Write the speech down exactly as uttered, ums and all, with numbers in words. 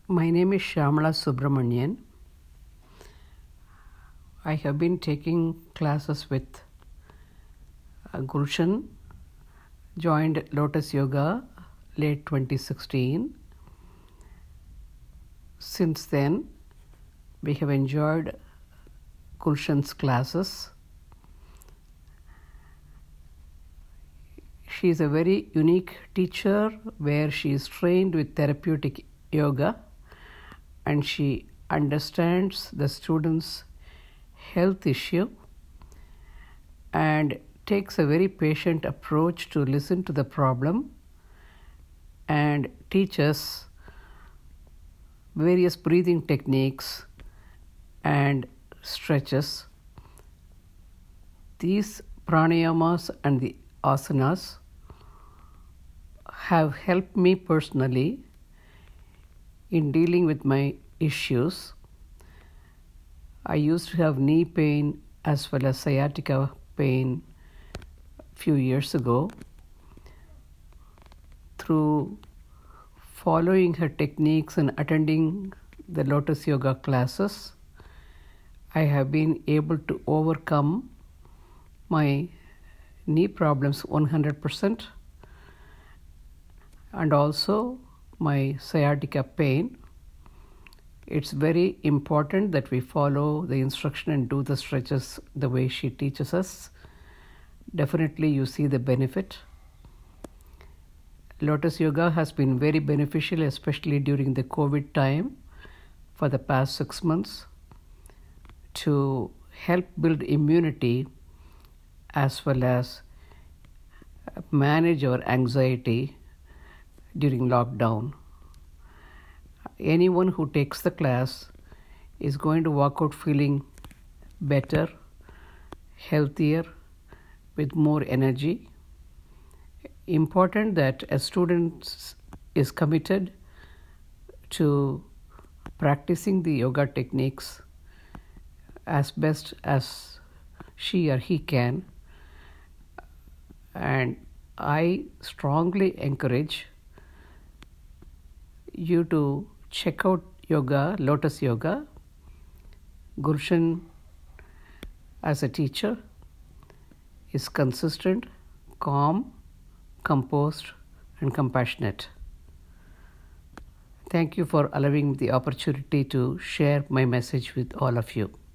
My name is Shyamala Subramanian. I have been taking classes with uh, Gulshan, joined Lotus Yoga late twenty sixteen. Since then, we have enjoyed Gulshan's classes. She is a very unique teacher where she is trained with therapeutic yoga and she understands the students' health issue and takes a very patient approach to listen to the problem and teaches various breathing techniques and stretches. These pranayamas and the asanas have helped me personally in dealing with my issues. I used to have knee pain as well as sciatica pain a few years ago. Through following her techniques and attending the Lotus Yoga classes, I have been able to overcome my knee problems one hundred percent and also my sciatica pain. It's very important that we follow the instruction and do the stretches the way she teaches us. Definitely you see the benefit. Lotus Yoga has been very beneficial, especially during the COVID time for the past six months, to help build immunity as well as manage our anxiety during lockdown. Anyone who takes the class is going to walk out feeling better, healthier, with more energy. Important that a student is committed to practicing the yoga techniques as best as she or he can. And I strongly encourage you to check out yoga, Lotus Yoga. Gulshan, as a teacher, is consistent, calm, composed, and compassionate. Thank you for allowing me the opportunity to share my message with all of you.